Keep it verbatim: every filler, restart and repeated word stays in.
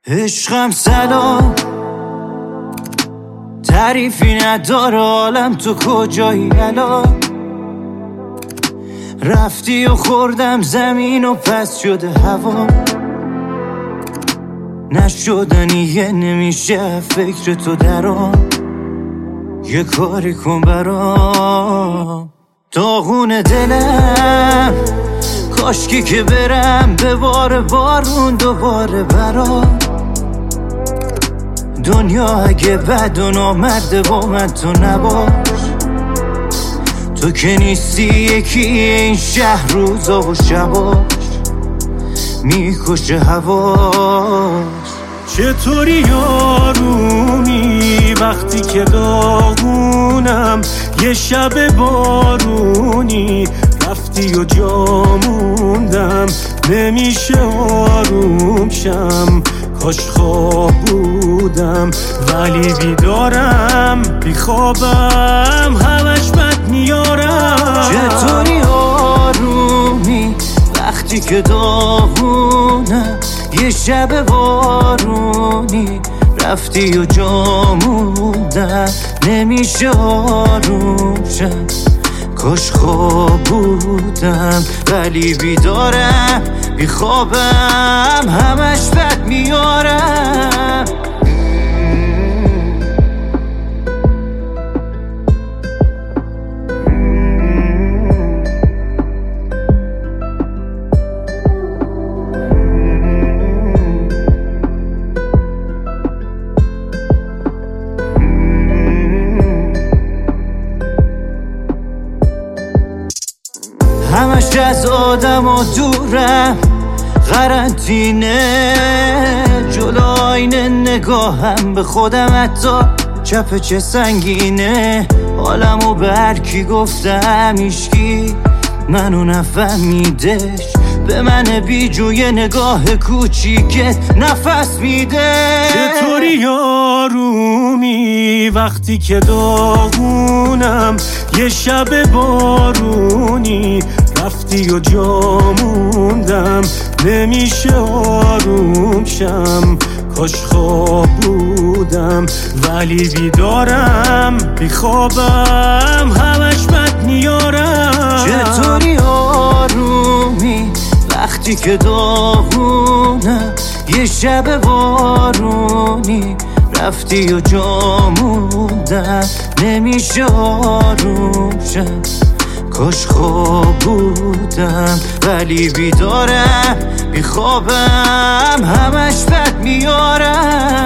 عشقم سلام، تعریفی نداره عالم، تو کجایی الان؟ رفتی و خوردم زمین و پس شده هوا، نشدنیه نمیشه فکر تو درام، یه کاری کن برام. داغون دلم کاشکی که برم به بار بارون دوباره برام. دنیا اگه بد و نامرده با من تو نباش، تو که نیستی یکی این شهر روزا و شباش میکشه هواش. چطوری آرومی وقتی که داغونم، یه شب بارونی رفتی و جا موندم، نمیشه آروم شم، کاش خواب بودم ولی بیدارم، بیخوابم همش بد میارم. چطوری آرومی وقتی که داغونم، یه شب بارونی رفتی و جا موندم، نمیشه آروم شم، کاش خواب بودم ولی بیدارم، بیخوابم همش بد میارم. همش از آدم و دورم، قرنطینه جلو آینه نگاهم به خودم حتی چپ چه سنگینه. حالمو به هر کی گفتم هیچکی منو نفهمیدش، به من بیجوی نگاه کوچیکت نفس میده. چطوری آرومی وقتی که داغونم، یه شب بارونی رفتی و جا موندم، نمیشه آروم شم، کاش خواب بودم ولی بیدارم، بیخوابم همش بد میارم. چطوری آرومی وقتی که داغونم، یه شب بارونی رفتی و جا موندم، نمیشه آروم شم، کاش خواب بودم ولی بیدارم، بیخوابم همش بد میارم.